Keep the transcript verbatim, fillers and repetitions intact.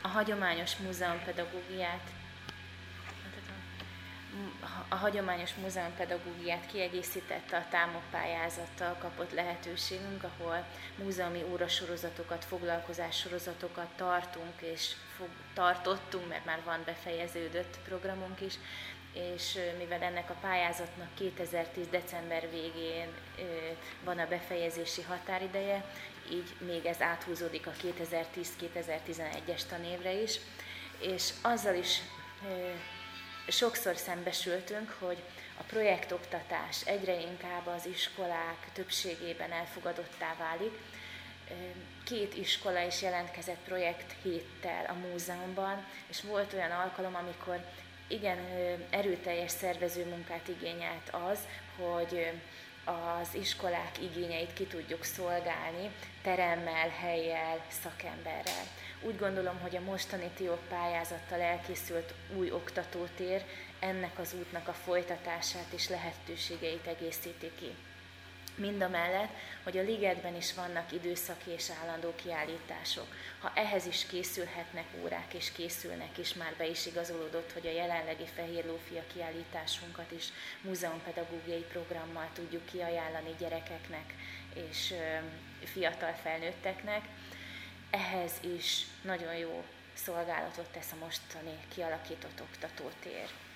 a hagyományos múzeumpedagógiát a hagyományos múzeumpedagógiát kiegészítette a támoppályázattal kapott lehetőségünk, ahol múzeumi órasorozatokat, foglalkozássorozatokat tartunk és fog, tartottunk, mert már van befejeződött programunk is, és mivel ennek a pályázatnak kétezer-tíz december végén van a befejezési határideje, így még ez áthúzódik a kétezer-tíz kétezer-tizenegyes tanévre is, és azzal is sokszor szembesültünk, hogy a projektoktatás egyre inkább az iskolák többségében elfogadottá válik. Két iskola is jelentkezett projekt héttel a múzeumban, és volt olyan alkalom, amikor igen erőteljes szervezőmunkát igényelt az, hogy az iskolák igényeit ki tudjuk szolgálni teremmel, hellyel, szakemberrel. Úgy gondolom, hogy a mostani TIOP pályázattal elkészült új oktatótér ennek az útnak a folytatását és lehetőségeit egészíti ki. Mindamellett, hogy a ligetben is vannak időszaki és állandó kiállítások. Ha ehhez is készülhetnek órák, és készülnek is, már be is igazolódott, hogy a jelenlegi Fehér Lófia kiállításunkat is múzeumpedagógiai programmal tudjuk kiajánlani gyerekeknek és fiatal felnőtteknek. Ehhez is nagyon jó szolgálatot tesz a mostani kialakított oktatótér.